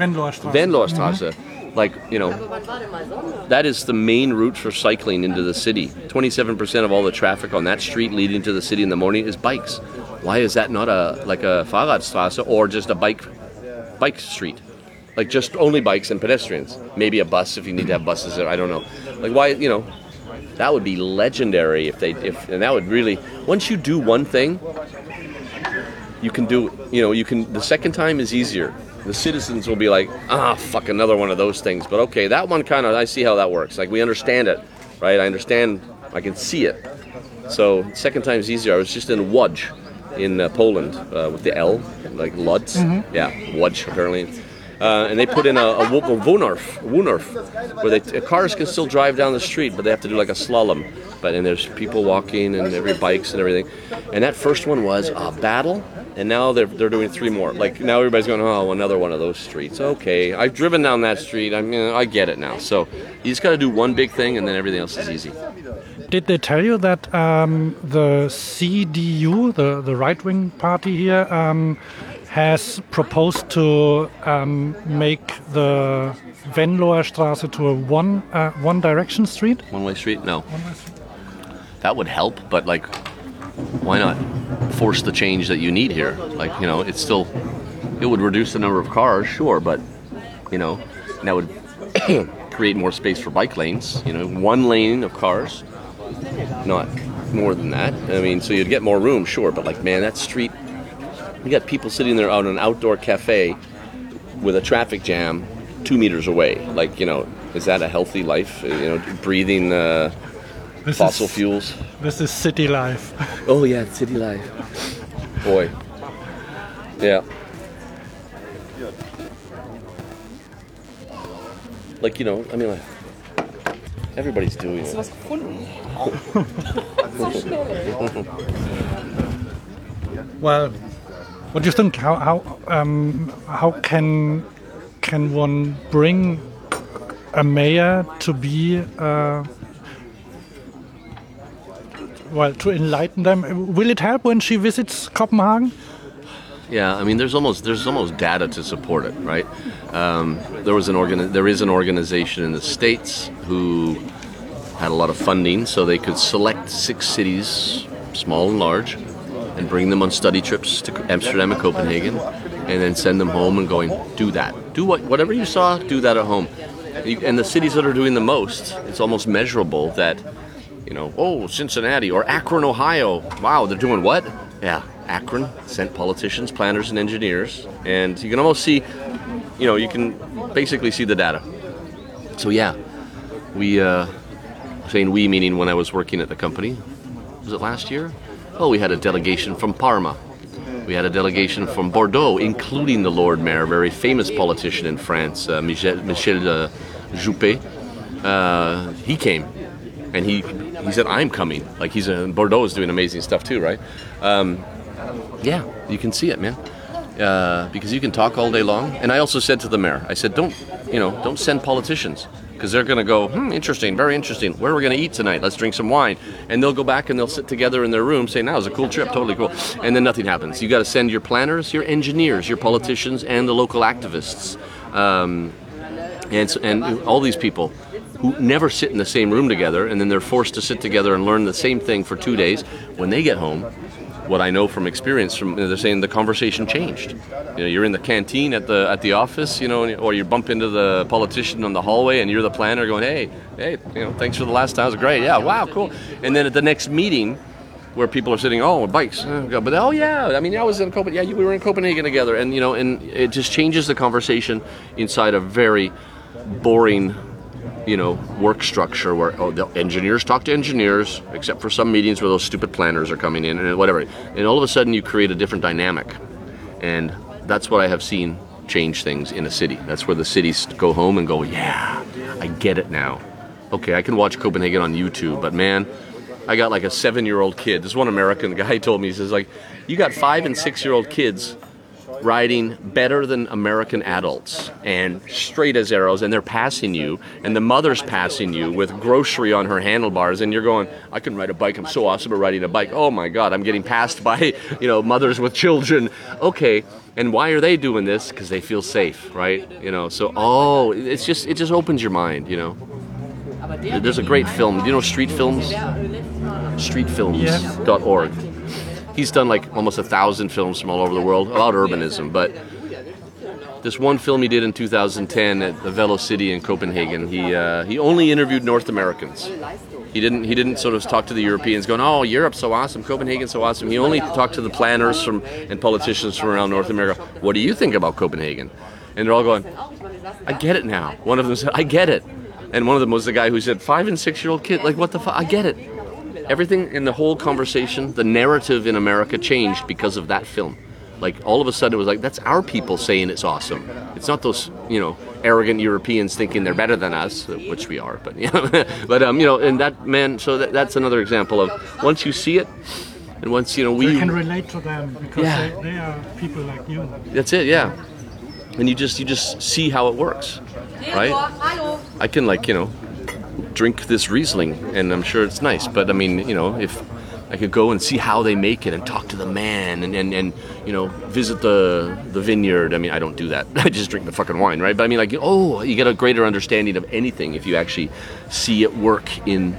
Like, that is the main route for cycling into the city. 27% of all the traffic on that street leading to the city in the morning is bikes. Why is that not a Fahrradstraße or just a bike street? Like just only bikes and pedestrians. Maybe a bus if you need to have buses there. I don't know. Like why, that would be legendary and that would really, once you do one thing, you can do, the second time is easier. The citizens will be like, fuck, another one of those things. But okay, that one kind of, I see how that works. Like we understand it, right? I can see it. So second time is easier. I was just in Łódź in Poland with the L, like Lodz. Mm-hmm. Yeah, Łódź apparently. And they put in a Wohnhof, where cars can still drive down the street, but they have to do like a slalom. And there's people walking and every bikes and everything. And that first one was a battle, and now they're doing 3 more. Like now everybody's going, oh, another one of those streets. Okay, I've driven down that street. I get it now. So you just got to do one big thing, and then everything else is easy. Did they tell you that the CDU, the right-wing party here, has proposed to make the Venloer Straße to a one-direction street? One-way street? No. That would help, but like, why not force the change that you need here? Like, it would reduce the number of cars, sure, but, that would create more space for bike lanes, 1 lane of cars, not more than that. I mean, so you'd get more room, sure, but like, man, that street, you got people sitting there out in an outdoor cafe with a traffic jam 2 meters away. Like, is that a healthy life? Breathing fossil fuels. This is city life. Oh yeah, city life. Boy. Yeah. Like, everybody's doing it. Well, what do you think? How can one bring a mayor to be to enlighten them? Will it help when she visits Copenhagen? Yeah, I mean, there's almost data to support it, right? There is an organization in the States who had a lot of funding, so they could select 6 cities, small and large, and bring them on study trips to Amsterdam and Copenhagen, and then send them home and going, do that. Do whatever you saw, do that at home. And the cities that are doing the most, it's almost measurable that, oh, Cincinnati or Akron, Ohio. Wow, they're doing what? Yeah, Akron sent politicians, planners, and engineers. And you can almost see, you can basically see the data. So yeah, we, saying we meaning when I was working at the company, was it last year? Oh, we had a delegation from Parma. We had a delegation from Bordeaux, including the Lord Mayor, very famous politician in France, Michel Juppé. He came, and he said, "I'm coming." Like Bordeaux is doing amazing stuff too, right? Yeah, you can see it, man. Because you can talk all day long. And I also said to the mayor, I said, don't send politicians. Because they're going to go, interesting, very interesting. Where are we going to eat tonight? Let's drink some wine. And they'll go back and they'll sit together in their room saying, that was a cool trip, totally cool. And then nothing happens. You got to send your planners, your engineers, your politicians, and the local activists. And all these people who never sit in the same room together, and then they're forced to sit together and learn the same thing for 2 days. When they get home, what I know from experience, they're saying the conversation changed. You're in the canteen at the office, or you bump into the politician on the hallway, and you're the planner going, hey, thanks for the last time, it was great, yeah, wow, cool. And then at the next meeting, where people are sitting, bikes, but oh yeah, I mean, I was in Copenhagen, yeah, we were in Copenhagen together, and and it just changes the conversation inside a very boring work structure where the engineers talk to engineers, except for some meetings where those stupid planners are coming in and whatever. And all of a sudden you create a different dynamic. And that's what I have seen change things in a city. That's where the cities go home and go, yeah, I get it now. Okay, I can watch Copenhagen on YouTube, but man, I got like a 7-year-old kid. This one American guy told me, he says, like, you got 5- and 6-year-old kids riding better than American adults and straight as arrows, and they're passing you, and the mother's passing you with grocery on her handlebars, and you're going, I can ride a bike, I'm so awesome at riding a bike. Oh my God, I'm getting passed by, mothers with children. Okay, and why are they doing this? Because they feel safe, right? So, it just opens your mind, There's a great film. Do you know Street Films? Streetfilms.org. He's done like almost 1,000 films from all over the world about urbanism, but this one film he did in 2010 at the Velo City in Copenhagen, he only interviewed North Americans. He didn't sort of talk to the Europeans going, oh, Europe's so awesome, Copenhagen's so awesome. He only talked to the planners and politicians from around North America. What do you think about Copenhagen? And they're all going, I get it now. One of them said, I get it. And one of them was the guy who said, 5- and 6-year-old kid, like what the fuck, I get it. Everything in the whole conversation, the narrative in America changed because of that film. Like all of a sudden it was like, that's our people saying it's awesome. It's not those, arrogant Europeans thinking they're better than us, which we are, but and that, man, so that's another example of once you see it, and once, we... You can relate to them because they are people like you. That's it, yeah. And you just see how it works, right? I can drink this Riesling, and I'm sure it's nice. But I mean, if I could go and see how they make it and talk to the man and visit the vineyard. I mean, I don't do that. I just drink the fucking wine, right? But I mean, like, you get a greater understanding of anything if you actually see it work in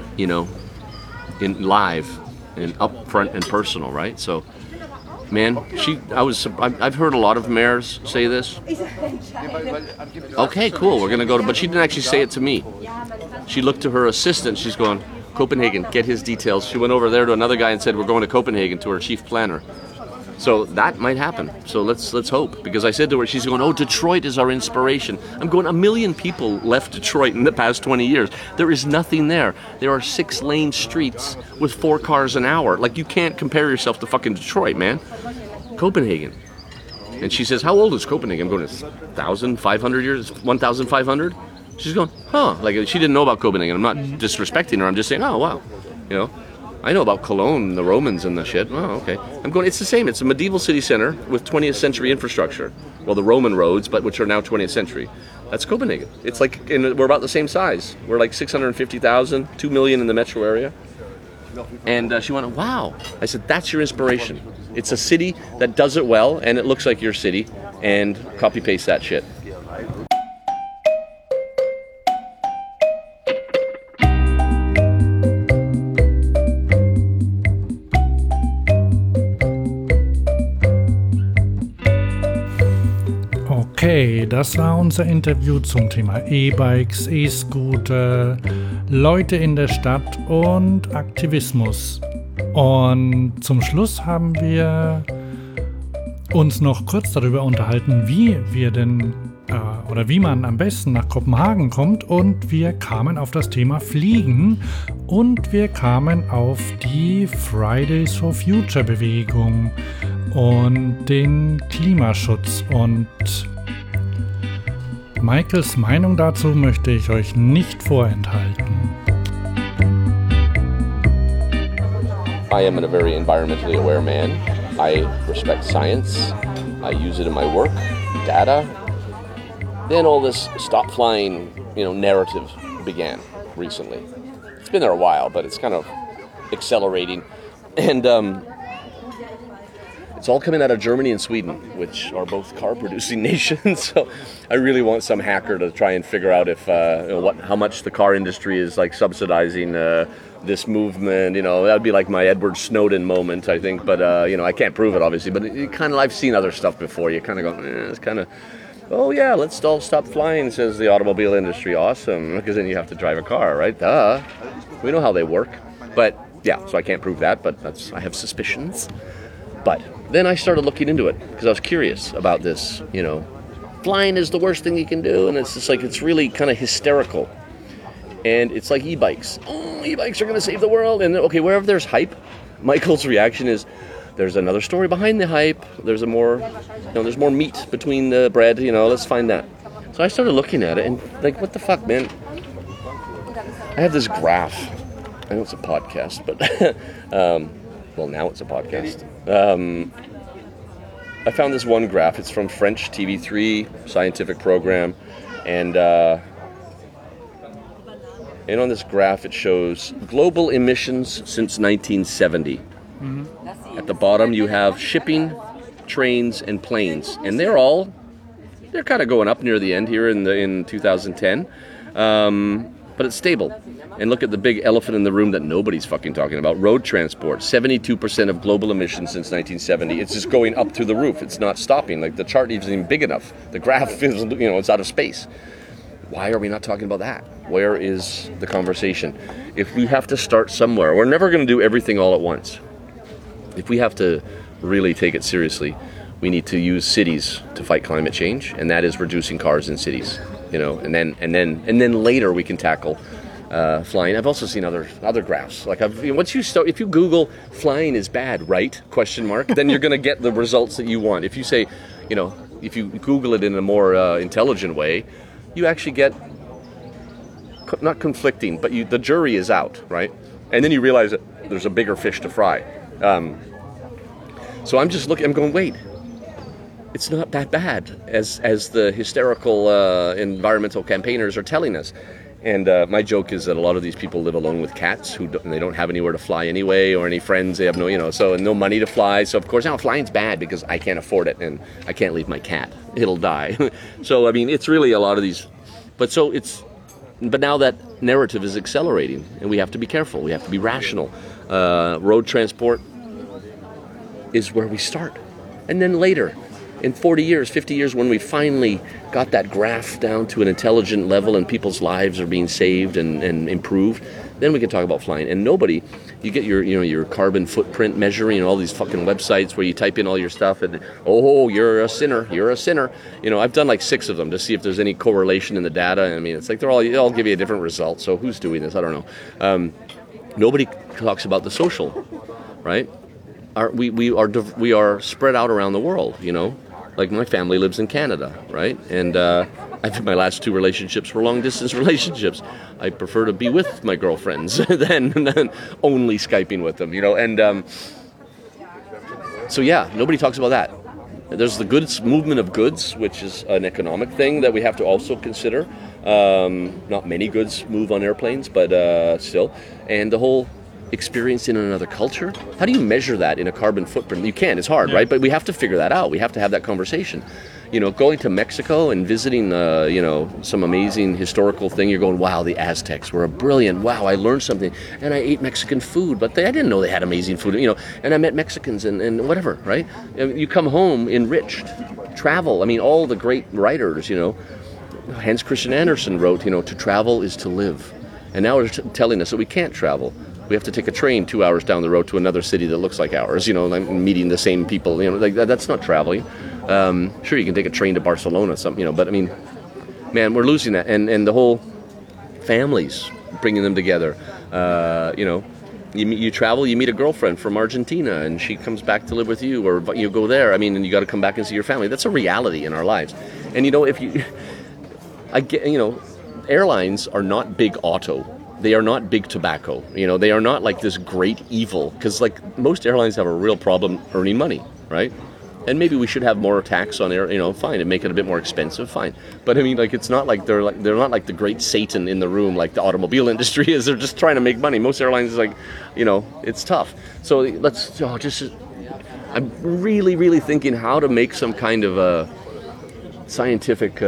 live and upfront and personal, right? So, man, I've heard a lot of mayors say this. Okay, cool, we're gonna go but she didn't actually say it to me. She looked to her assistant, she's going, Copenhagen, get his details. She went over there to another guy and said, we're going to Copenhagen, to her chief planner. So that might happen. So let's hope. Because I said to her, she's going, Detroit is our inspiration. I'm going, 1 million people left Detroit in the past 20 years. There is nothing there. There are 6-lane streets with 4 cars an hour. Like, you can't compare yourself to fucking Detroit, man. Copenhagen. And she says, how old is Copenhagen? I'm going, it's 1,500 years, 1,500? She's going, like, she didn't know about Copenhagen. I'm not disrespecting her. I'm just saying, oh, wow. I know about Cologne, the Romans and the shit. Oh, okay. I'm going, it's the same. It's a medieval city center with 20th century infrastructure. Well, the Roman roads, but which are now 20th century. That's Copenhagen. It's like, we're about the same size. We're like 650,000, 2 million in the metro area. And she went, wow. I said, that's your inspiration. It's a city that does it well, and it looks like your city, and copy-paste that shit. Okay, Okay, das war unser Interview zum Thema E-Bikes, E-Scooter, Leute in der Stadt und Aktivismus. Und zum Schluss haben wir uns noch kurz darüber unterhalten, wie wir denn oder wie man am besten nach Kopenhagen kommt, und wir kamen auf das Thema Fliegen und wir kamen auf die Fridays for Future Bewegung und den Klimaschutz, und Michaels Meinung dazu möchte ich euch nicht vorenthalten. I am a very environmentally aware man. I respect science. I use it in my work, data. Then all this stop flying, narrative began recently. It's been there a while, but it's kind of accelerating. And it's all coming out of Germany and Sweden, which are both car-producing nations. So I really want some hacker to try and figure out if how much the car industry is like subsidizing this movement. That'd be like my Edward Snowden moment, I think. But I can't prove it, obviously. But I've seen other stuff before. You kind of go, it's kind of. Oh yeah, let's all stop flying, says the automobile industry. Awesome, because then you have to drive a car, right? Duh. We know how they work. But yeah, so I can't prove that, but I have suspicions. But then I started looking into it because I was curious about this, Flying is the worst thing you can do, and it's just like, it's really kind of hysterical. And it's like e-bikes. Oh, e-bikes are going to save the world. And okay, wherever there's hype, Michael's reaction is, there's another story behind the hype. There's there's more meat between the bread. Let's find that. So I started looking at it and like, what the fuck, man? I have this graph. I know it's a podcast, but well, now it's a podcast. I found this one graph. It's from French TV3 scientific program, and on this graph it shows global emissions since 1970. Mm-hmm. At the bottom, you have shipping, trains, and planes, and they're kind of going up near the end here in 2010, but it's stable. And look at the big elephant in the room that nobody's fucking talking about: road transport. 72% of global emissions since 1970. It's just going up through the roof. It's not stopping. Like, the chart isn't even big enough. The graph is, it's out of space. Why are we not talking about that? Where is the conversation? If we have to start somewhere, we're never going to do everything all at once. If we have to really take it seriously, we need to use cities to fight climate change, and that is reducing cars in cities. And then later we can tackle flying. I've also seen other graphs. Like, if you Google "flying is bad, right?" ? Then you're going to get the results that you want. If you say, if you Google it in a more intelligent way, you actually get not conflicting, but the jury is out, right? And then you realize that there's a bigger fish to fry. So I'm just looking. I'm going, wait. It's not that bad as the hysterical environmental campaigners are telling us. And my joke is that a lot of these people live alone with cats they don't have anywhere to fly anyway, or any friends. They have no money to fly. So of course now flying's bad because I can't afford it and I can't leave my cat. It'll die. So I mean, it's really a lot of these. But now that narrative is accelerating, and we have to be careful. We have to be rational. Road transport is where we start, and then later, in 40 years, 50 years, when we finally got that graph down to an intelligent level and people's lives are being saved and improved, then we can talk about flying. And you get your carbon footprint measuring, all these fucking websites where you type in all your stuff and, oh, you're a sinner. I've done like 6 of them to see if there's any correlation in the data. I mean, it's like they all give you a different result. So who's doing this? I don't know. Nobody talks about the social, right? We are spread out around the world, Like, my family lives in Canada, right? And I think my last 2 relationships were long-distance relationships. I prefer to be with my girlfriends than only Skyping with them, And so, yeah, nobody talks about that. There's the goods movement of goods, which is an economic thing that we have to also consider. Not many goods move on airplanes, but still. And the whole experience in another culture. How do you measure that in a carbon footprint? You can. It's hard, right? But we have to figure that out. We have to have that conversation. going to Mexico and visiting, some amazing historical thing, you're going, wow, the Aztecs were brilliant. Wow, I learned something. And I ate Mexican food, but I didn't know they had amazing food, and I met Mexicans and whatever, right? You come home enriched. Travel, all the great writers, Hans Christian Andersen wrote, to travel is to live. And now they're telling us that we can't travel. We have to take a train 2 hours down the road to another city that looks like ours, meeting the same people, that's not traveling. Sure, you can take a train to Barcelona, but man, we're losing that. And the whole families, bringing them together, You travel, you meet a girlfriend from Argentina, and she comes back to live with you, or you go there. And you got to come back and see your family. That's a reality in our lives. And airlines are not big auto. They are not big tobacco. They are not like this great evil. Because most airlines have a real problem earning money, right? And maybe we should have more tax on air, fine, and make it a bit more expensive, fine. But it's not like they're not like the great Satan in the room like the automobile industry is. They're just trying to make money. Most airlines is it's tough. So I'm really, really thinking how to make some kind of a scientific,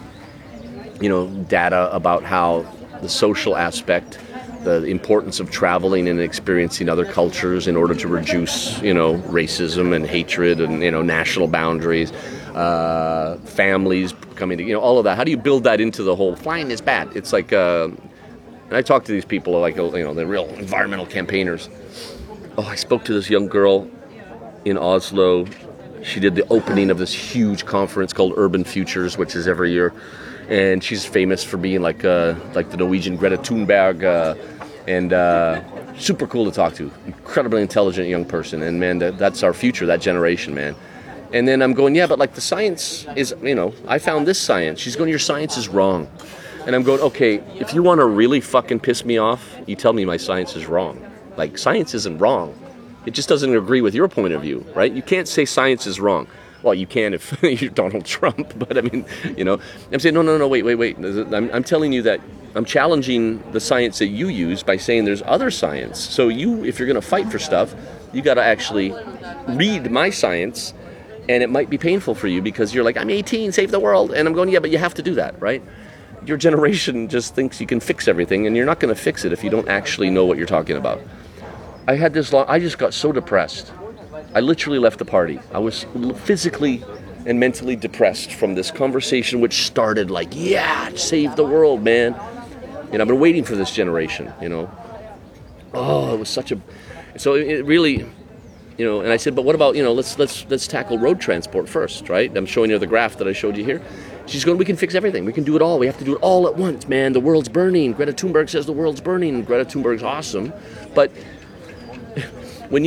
data about how the social aspect, the importance of traveling and experiencing other cultures in order to reduce, racism and hatred and, national boundaries, families coming to, all of that. How do you build that into the whole flying is bad? It's like, and I talk to these people the real environmental campaigners. Oh, I spoke to this young girl in Oslo. She did the opening of this huge conference called Urban Futures, which is every year. And she's famous for being like the Norwegian Greta Thunberg, and super cool to talk to. Incredibly intelligent young person. And man, that's our future, that generation, man. And then I'm going, yeah, but the science is, I found this science. She's going, your science is wrong. And I'm going, okay, if you want to really fucking piss me off, you tell me my science is wrong. Science isn't wrong. It just doesn't agree with your point of view, right? You can't say science is wrong. Well, you can if you're Donald Trump, but I'm saying, no, wait. I'm telling you that I'm challenging the science that you use by saying there's other science. So if you're going to fight for stuff, you got to actually read my science, and it might be painful for you because you're like, I'm 18, save the world. And I'm going, yeah, but you have to do that, right? Your generation just thinks you can fix everything, and you're not going to fix it if you don't actually know what you're talking about. I just got so depressed. I literally left the party. I was physically and mentally depressed from this conversation, which started save the world, man. And I've been waiting for this generation, Oh, it was so it really, and I said, but what about, let's tackle road transport first, right? I'm showing you the graph that I showed you here. She's going, we can fix everything. We can do it all. We have to do it all at once, man. The world's burning. Greta Thunberg says the world's burning. Greta Thunberg's awesome. But when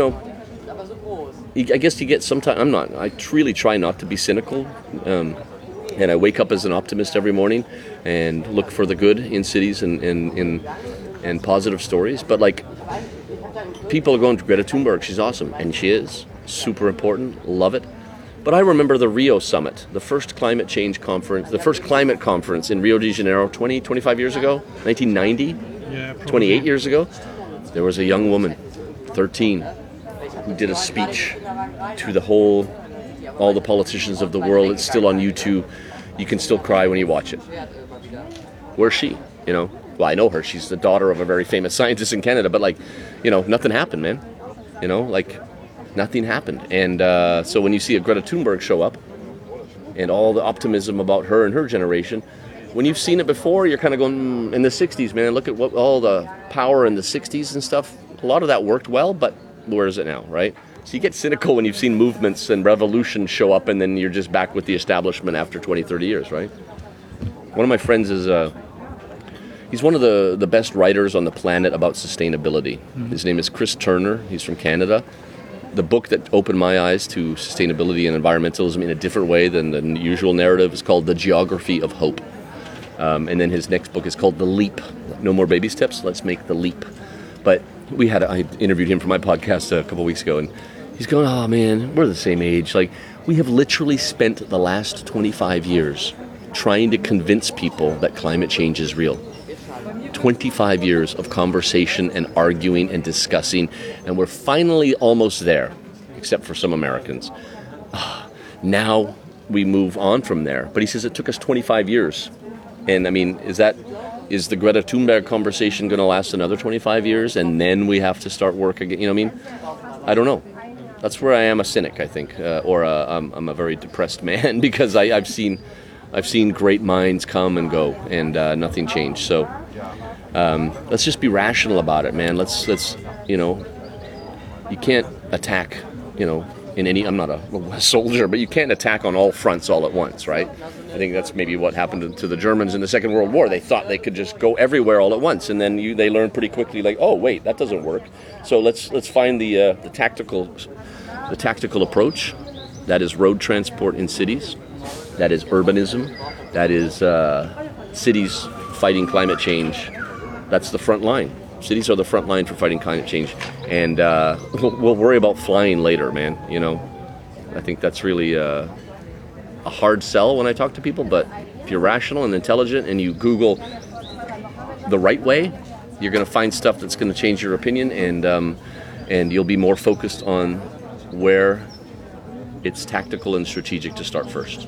I guess you get sometimes, I really try not to be cynical, and I wake up as an optimist every morning and look for the good in cities and positive stories. But people are going to Greta Thunberg, she's awesome, and she is super important, love it. But I remember the Rio Summit, the first climate change conference, the first climate conference in Rio de Janeiro 25 years ago, 1990, 28 years ago. There was a young woman, 13, who did a speech to all the politicians of the world. It's still on YouTube. You can still cry when you watch it. Where's she? Well, I know her. She's the daughter of a very famous scientist in Canada, but nothing happened, man. Nothing happened. And so when you see a Greta Thunberg show up and all the optimism about her and her generation, when you've seen it before, you're kind of going, in the 60s, man, look at what all the power in the 60s and stuff. A lot of that worked well, but where is it now, right? So you get cynical when you've seen movements and revolutions show up, and then you're just back with the establishment after 20, 30 years, right? One of my friends is, he's one of the best writers on the planet about sustainability. Mm-hmm. His name is Chris Turner. He's from Canada. The book that opened my eyes to sustainability and environmentalism in a different way than the usual narrative is called The Geography of Hope. And then his next book is called The Leap. No more baby steps, let's make the leap. But I interviewed him for my podcast a couple weeks ago, and he's going, oh man, we're the same age. We have literally spent the last 25 years trying to convince people that climate change is real. 25 years of conversation and arguing and discussing, and we're finally almost there, except for some Americans. Now we move on from there. But he says it took us 25 years. And I mean, is the Greta Thunberg conversation going to last another 25 years and then we have to start work again? You know what I mean? I don't know. That's where I am a cynic, I think, I'm a very depressed man because I've seen great minds come and go and nothing changed. So let's just be rational about it, man. Let's you can't attack, in any. I'm not a soldier, but you can't attack on all fronts all at once, right? I think that's maybe what happened to the Germans in the Second World War. They thought they could just go everywhere all at once, and then they learned pretty quickly, like, oh wait, that doesn't work. So let's find the tactical approach. That is road transport in cities. That is urbanism. That is cities fighting climate change. That's the front line. Cities are the front line for fighting climate change, and we'll worry about flying later, man. I think that's really a hard sell when I talk to people. But if you're rational and intelligent, and you Google the right way, you're going to find stuff that's going to change your opinion, and you'll be more focused on where it's tactical and strategic to start first.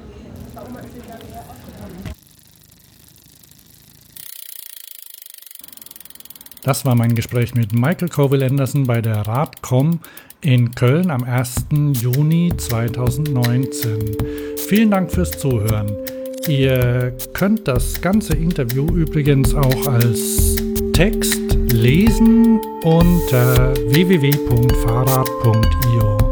Das war mein Gespräch mit Michael Colville-Anderson bei der Radcom in Köln am 1. Juni 2019. Vielen Dank fürs Zuhören. Ihr könnt das ganze Interview übrigens auch als Text lesen unter www.fahrrad.io.